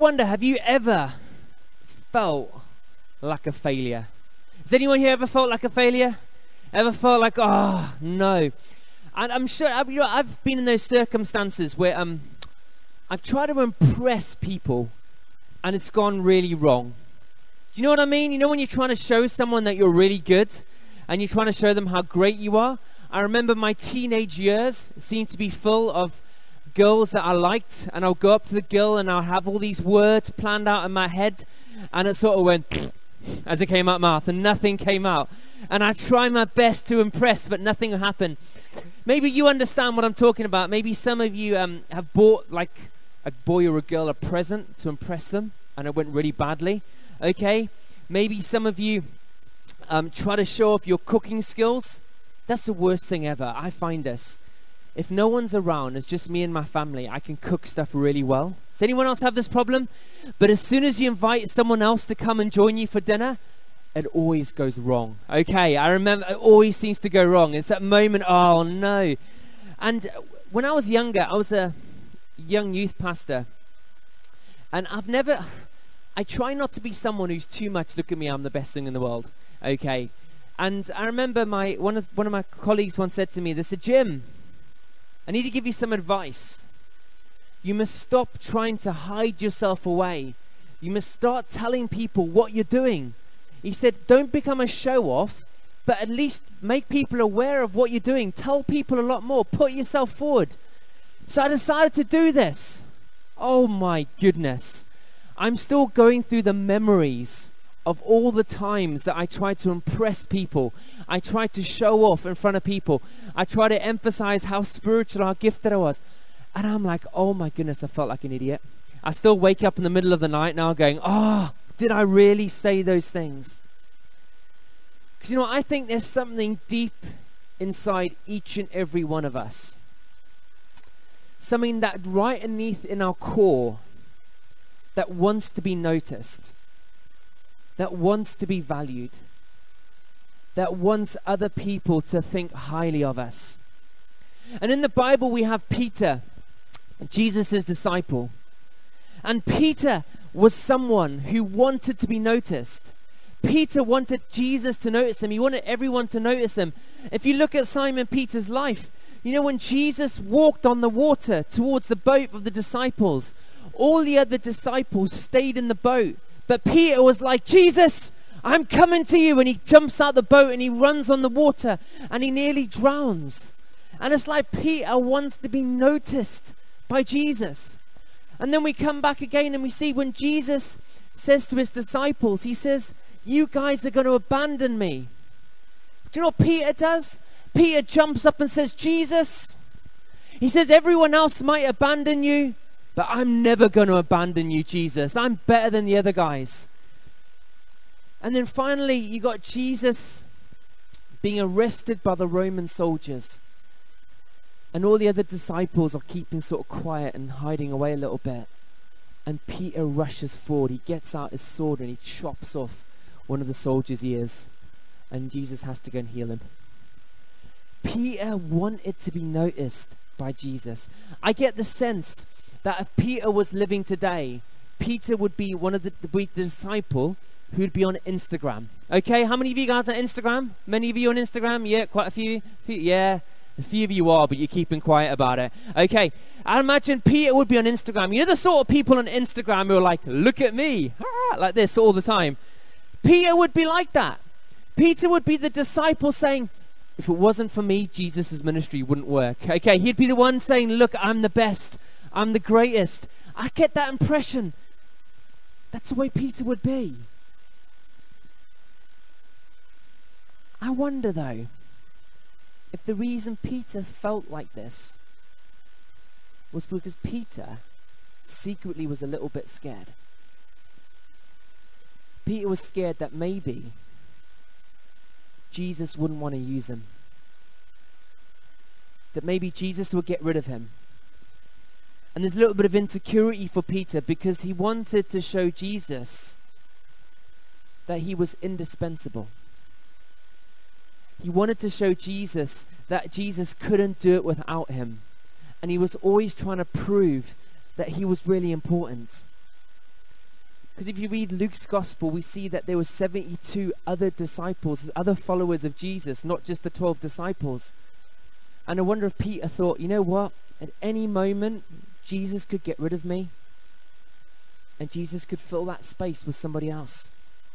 wonder, have you ever felt like a failure? Has anyone here ever felt like a failure? Ever felt like, oh, no? And I'm sure, I've been in those circumstances where I've tried to impress people and it's gone really wrong. Do you know what I mean? You know when you're trying to show someone that you're really good and you're trying to show them how great you are? I remember my teenage years seemed to be full of girls that I liked, and I'll go up to the girl and I'll have all these words planned out in my head, and it sort of went as it came out my mouth and nothing came out. And I try my best to impress, but nothing happened. Maybe you understand what I'm talking about. Maybe some of you have bought like a boy or a girl a present to impress them and it went really badly. Okay, maybe some of you try to show off your cooking skills. That's the worst thing ever. I find this. If no one's around, it's just me and my family, I can cook stuff really well. Does anyone else have this problem? But as soon as you invite someone else to come and join you for dinner, it always goes wrong. Okay, I remember it always seems to go wrong. It's that moment, oh no. And when I was younger, I was a young youth pastor. And I try not to be someone who's too much, look at me, I'm the best thing in the world. Okay. And I remember one of my colleagues once said to me, they said, Jim, I need to give you some advice. You must stop trying to hide yourself away. You must start telling people what you're doing. He said, don't become a show-off, but at least make people aware of what you're doing. Tell people a lot more. Put yourself forward. So I decided to do this. Oh my goodness. I'm still going through the memories of all the times that I tried to impress people. I tried to show off in front of people. I tried to emphasize how spiritual, how gifted I was. And I'm like, oh my goodness, I felt like an idiot. I still wake up in the middle of the night now going, oh, did I really say those things? Because you know, I think there's something deep inside each and every one of us. Something that right underneath in our core that wants to be noticed, that wants to be valued, that wants other people to think highly of us. And in the Bible we have Peter, Jesus' disciple. And Peter was someone who wanted to be noticed. Peter wanted Jesus to notice him. He wanted everyone to notice him. If you look at Simon Peter's life, you know, when Jesus walked on the water towards the boat of the disciples, all the other disciples stayed in the boat. But Peter was like, Jesus, I'm coming to you. And he jumps out the boat and he runs on the water and he nearly drowns. And it's like Peter wants to be noticed by Jesus. And then we come back again and we see when Jesus says to his disciples, he says, you guys are going to abandon me. Do you know what Peter does? Peter jumps up and says, Jesus, he says, everyone else might abandon you, but I'm never going to abandon you, Jesus. I'm better than the other guys. And then finally, you got Jesus being arrested by the Roman soldiers. And all the other disciples are keeping sort of quiet and hiding away a little bit. And Peter rushes forward. He gets out his sword and he chops off one of the soldiers' ears. And Jesus has to go and heal him. Peter wanted to be noticed by Jesus. I get the sense that if Peter was living today, Peter would be one of the disciple who'd be on Instagram. Okay, how many of you guys on Instagram? Many of you on Instagram? Yeah, quite a few. Yeah, a few of you are, but you're keeping quiet about it. Okay, I imagine Peter would be on Instagram. You know the sort of people on Instagram who are like, look at me, like this all the time. Peter would be like that. Peter would be the disciple saying, if it wasn't for me, Jesus' ministry wouldn't work. Okay, he'd be the one saying, look, I'm the best. I'm the greatest. I get that impression. That's the way Peter would be. I wonder though, if the reason Peter felt like this was because Peter secretly was a little bit scared. Peter was scared that maybe Jesus wouldn't want to use him. That maybe Jesus would get rid of him. And there's a little bit of insecurity for Peter because he wanted to show Jesus that he was indispensable. He wanted to show Jesus that Jesus couldn't do it without him. And he was always trying to prove that he was really important. Because if you read Luke's gospel, we see that there were 72 other disciples, other followers of Jesus, not just the 12 disciples. And I wonder if Peter thought, you know what? At any moment, Jesus could get rid of me. And Jesus could fill that space with somebody else.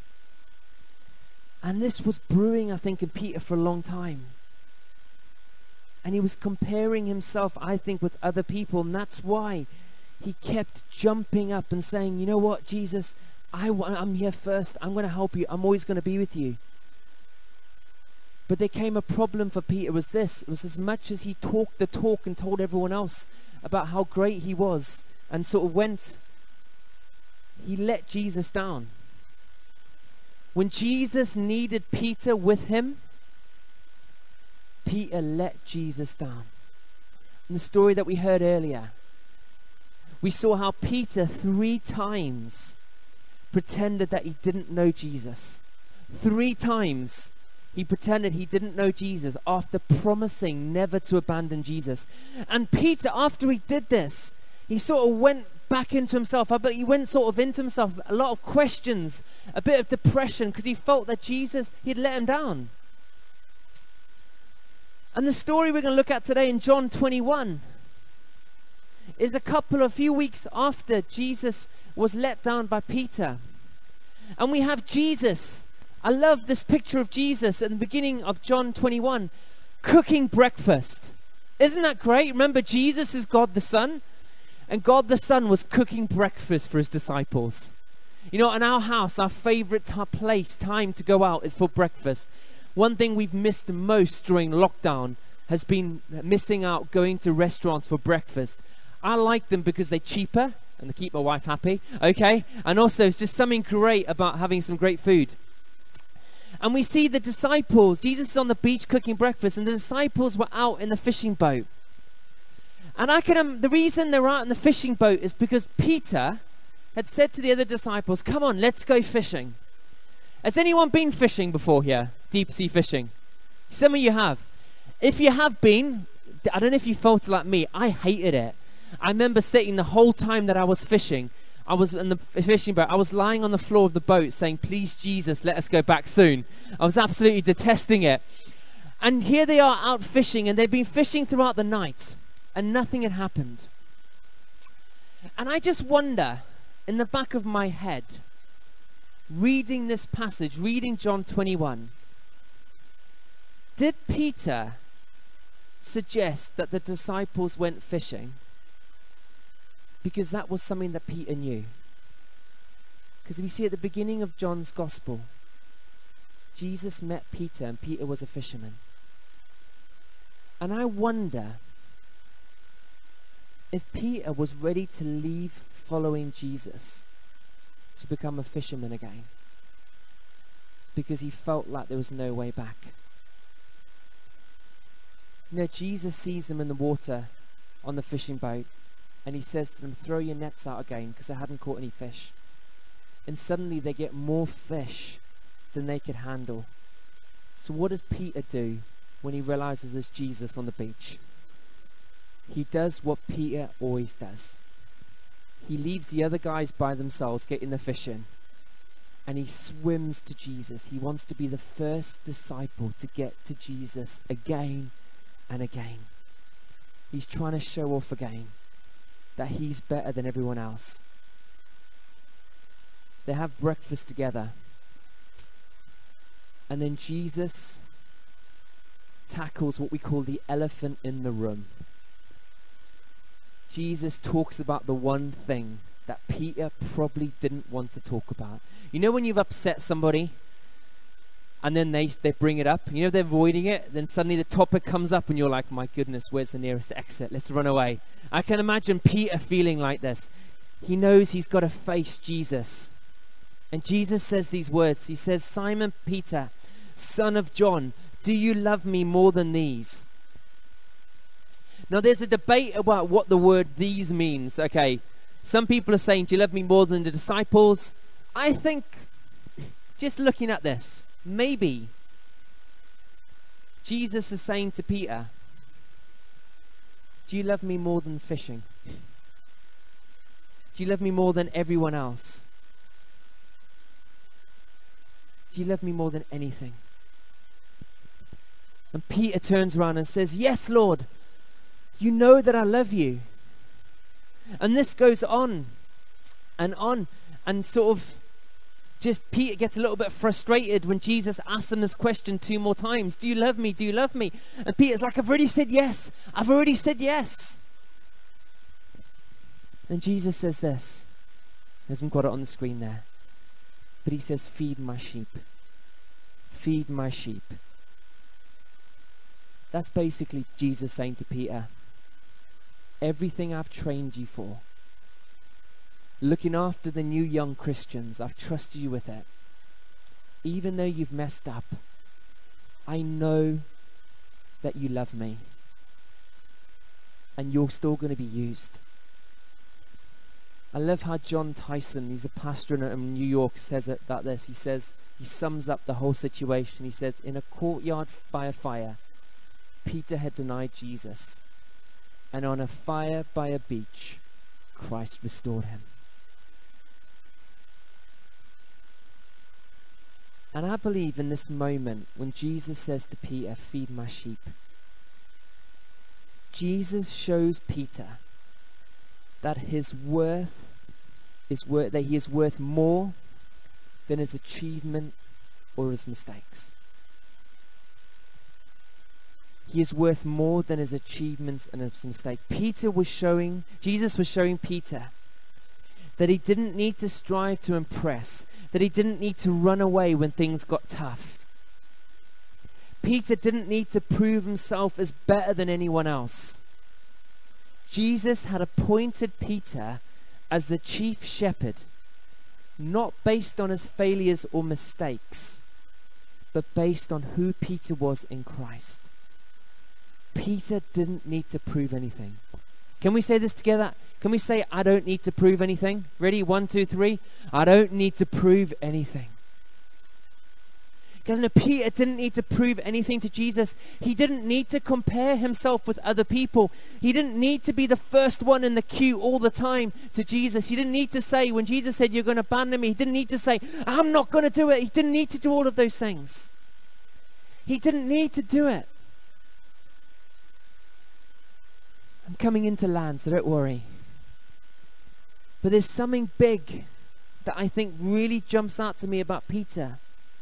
And this was brewing, I think, in Peter for a long time. And he was comparing himself, I think, with other people. And that's why he kept jumping up and saying, you know what, Jesus, I'm here first. I'm going to help you. I'm always going to be with you. But there came a problem for Peter. Was this. It was as much as he talked the talk and told everyone else about how great he was and sort of went, he let Jesus down. When Jesus needed Peter with him, Peter let Jesus down. In the story that we heard earlier, we saw how Peter 3 times pretended that he didn't know Jesus. 3 times he pretended he didn't know Jesus after promising never to abandon Jesus. And Peter, after he did this, he sort of went back into himself. But he went sort of into himself, a lot of questions, a bit of depression, because he felt that Jesus, he'd let him down. And the story we're going to look at today in John 21 is a few weeks after Jesus was let down by Peter. And we have Jesus. I love this picture of Jesus at the beginning of John 21, cooking breakfast. Isn't that great? Remember, Jesus is God the Son, and God the Son was cooking breakfast for his disciples. You know, in our house, our favorite time to go out is for breakfast. One thing we've missed most during lockdown has been missing out going to restaurants for breakfast. I like them because they're cheaper and they keep my wife happy, okay? And also, it's just something great about having some great food. And we see the disciples, Jesus is on the beach cooking breakfast, and the disciples were out in the fishing boat. And the reason they're out in the fishing boat is because Peter had said to the other disciples, come on, let's go fishing. Has anyone been fishing before here? Deep sea fishing? Some of you have. If you have been, I don't know if you felt like me, I hated it. I remember sitting the whole time that I was fishing. I was in the fishing boat. I was lying on the floor of the boat saying, please, Jesus, let us go back soon. I was absolutely detesting it. And here they are out fishing, and they've been fishing throughout the night, and nothing had happened. And I just wonder, in the back of my head, reading this passage, reading John 21, did Peter suggest that the disciples went fishing? Because that was something that Peter knew. Because we see at the beginning of John's gospel, Jesus met Peter, and Peter was a fisherman. And I wonder if Peter was ready to leave following Jesus to become a fisherman again, because he felt like there was no way back. You know, Jesus sees them in the water on the fishing boat, and he says to them, throw your nets out again, because they hadn't caught any fish. And suddenly they get more fish than they could handle. So what does Peter do when he realizes there's Jesus on the beach? He does what Peter always does. He leaves the other guys by themselves getting the fish in, and he swims to Jesus. He wants to be the first disciple to get to Jesus again and again. He's trying to show off again that he's better than everyone else. They have breakfast together, and then Jesus tackles what we call the elephant in the room. Jesus talks about the one thing that Peter probably didn't want to talk about. You know when you've upset somebody and then they bring it up, you know they're avoiding it, then suddenly the topic comes up and you're like, my goodness, where's the nearest exit? Let's run away. I can imagine Peter feeling like this. He knows he's got to face Jesus. And Jesus says these words. He says, Simon Peter, son of John, do you love me more than these? Now there's a debate about what the word these means. Okay, some people are saying, do you love me more than the disciples? I think, just looking at this, maybe Jesus is saying to Peter, do you love me more than fishing? Do you love me more than everyone else? Do you love me more than anything? And Peter turns around and says, yes, Lord, you know that I love you. And this goes on, and sort of just Peter gets a little bit frustrated when Jesus asks him this question 2 more times. Do you love me? Do you love me? And Peter's like, I've already said yes. I've already said yes. And Jesus says this. He hasn't got it on the screen there. But he says, feed my sheep. Feed my sheep. That's basically Jesus saying to Peter, everything I've trained you for, looking after the new young Christians, I've trusted you with it. Even though you've messed up, I know that you love me. And you're still going to be used. I love how John Tyson, he's a pastor in New York, says it like this. He says, he sums up the whole situation. He says, in a courtyard by a fire, Peter had denied Jesus. And on a fire by a beach, Christ restored him. And I believe in this moment when Jesus says to Peter, feed my sheep, Jesus shows Peter that his worth is that he is worth more than his achievement or his mistakes. He is worth more than his achievements and his mistakes. Jesus was showing Peter that he didn't need to strive to impress, that he didn't need to run away when things got tough. Peter didn't need to prove himself as better than anyone else. Jesus had appointed Peter as the chief shepherd, not based on his failures or mistakes, but based on who Peter was in Christ. Peter didn't need to prove anything. Can we say this together? Can we say, I don't need to prove anything? Ready? 1, 2, 3. I don't need to prove anything. Because Peter didn't need to prove anything to Jesus. He didn't need to compare himself with other people. He didn't need to be the first one in the queue all the time to Jesus. He didn't need to say, when Jesus said, you're going to abandon me, he didn't need to say, I'm not going to do it. He didn't need to do all of those things. He didn't need to do it. I'm coming into land, so don't worry. But there's something big that I think really jumps out to me about Peter.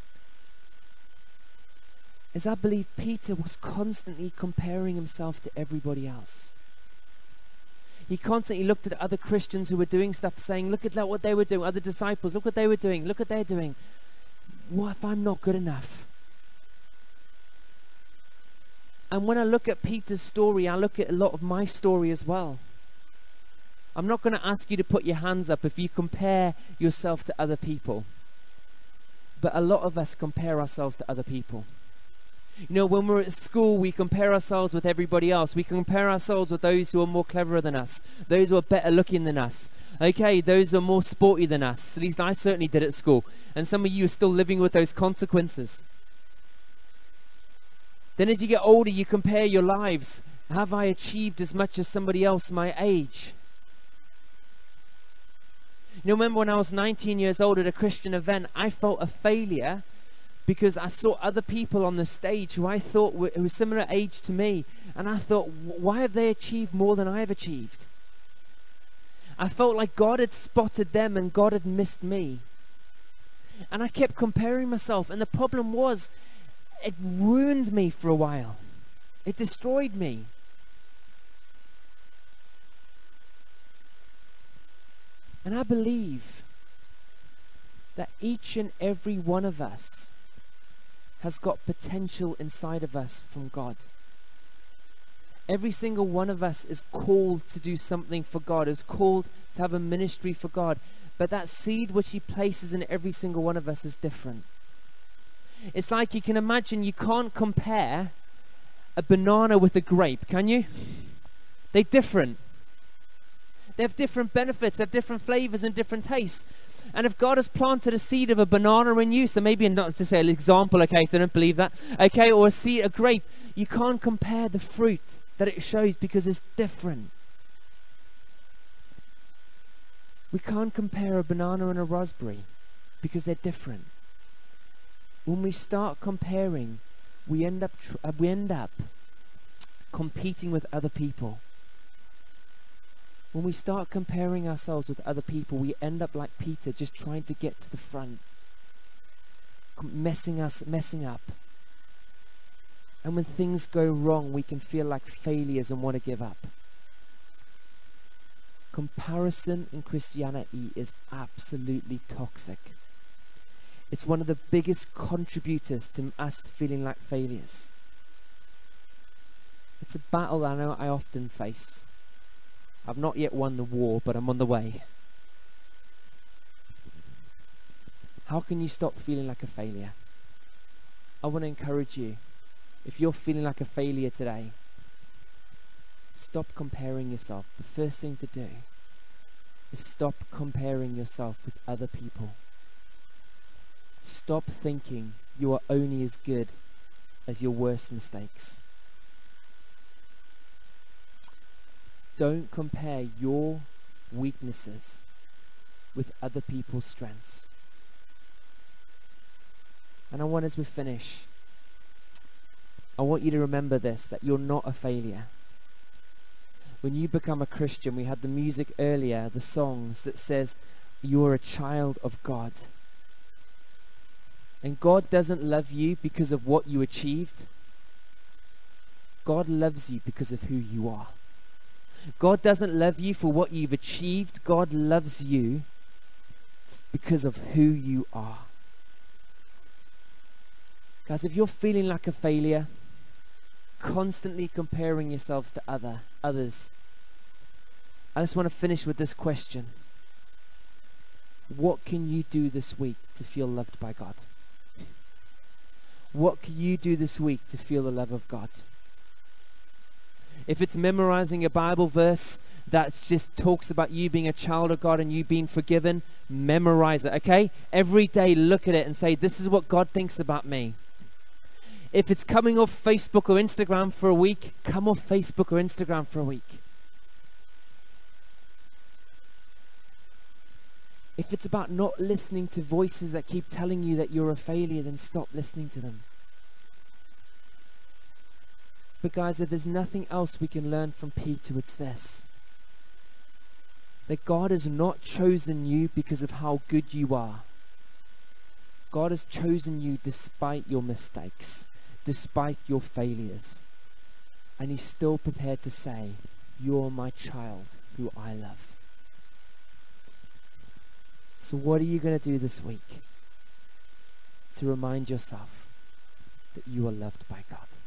Is I believe Peter was constantly comparing himself to everybody else. He constantly looked at other Christians who were doing stuff, saying, look at what they were doing. Other disciples, look what they were doing. Look what they're doing. What if I'm not good enough? And when I look at Peter's story, I look at a lot of my story as well. I'm not going to ask you to put your hands up if you compare yourself to other people. But a lot of us compare ourselves to other people. You know, when we're at school, we compare ourselves with everybody else. We compare ourselves with those who are more cleverer than us, those who are better looking than us. Okay, those who are more sporty than us. At least I certainly did at school. And some of you are still living with those consequences. Then as you get older, you compare your lives. Have I achieved as much as somebody else my age? You know, remember when I was 19 years old at a Christian event, I felt a failure because I saw other people on the stage who I thought were similar age to me. And I thought, why have they achieved more than I have achieved? I felt like God had spotted them and God had missed me. And I kept comparing myself. And the problem was, it ruined me for a while. It destroyed me. And I believe that each and every one of us has got potential inside of us from God. Every single one of us is called to do something for God, is called to have a ministry for God. But that seed which He places in every single one of us is different. It's like you can imagine, you can't compare a banana with a grape, can you? They're different. They have different benefits, they have different flavors and different tastes. And if God has planted a seed of a banana in you, so maybe not to say an example, okay, so I don't believe that, okay, or a seed, a grape, you can't compare the fruit that it shows because it's different. We can't compare a banana and a raspberry because they're different. When we start comparing, we end up competing with other people. When we start comparing ourselves with other people, we end up like Peter, just trying to get to the front, messing up. And when things go wrong, we can feel like failures and want to give up. Comparison in Christianity is absolutely toxic. It's one of the biggest contributors to us feeling like failures. It's a battle I know I often face. I've not yet won the war, but I'm on the way. How can you stop feeling like a failure? I want to encourage you. If you're feeling like a failure today, stop comparing yourself. The first thing to do is stop comparing yourself with other people. Stop thinking you are only as good as your worst mistakes. Don't compare your weaknesses with other people's strengths. And I want, as we finish, I want you to remember this, that you're not a failure. When you become a Christian, we had the music earlier, the songs that says you're a child of God. And God doesn't love you because of what you achieved. God loves you because of who you are. God doesn't love you for what you've achieved. God loves you because of who you are. Guys, if you're feeling like a failure, constantly comparing yourselves to others, I just want to finish with this question. What can you do this week to feel loved by God? What can you do this week to feel the love of God? If it's memorizing a Bible verse that just talks about you being a child of God and you being forgiven, memorize it, okay? Every day look at it and say, this is what God thinks about me. If it's coming off Facebook or Instagram for a week, come off Facebook or Instagram for a week. If it's about not listening to voices that keep telling you that you're a failure, then stop listening to them. But guys, if there's nothing else we can learn from Peter, it's this. That God has not chosen you because of how good you are. God has chosen you despite your mistakes, despite your failures. And He's still prepared to say, you're my child who I love. So what are you going to do this week to remind yourself that you are loved by God?